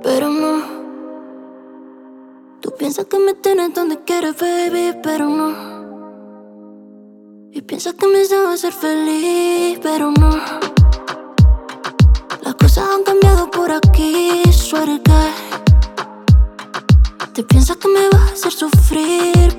pero no. Tú piensas que me tienes donde quieres, baby, pero no. Y piensas que me sabes ser feliz, pero no. Las cosas han cambiado por aquí, swear to God. Te piensas que me vas a hacer sufrir,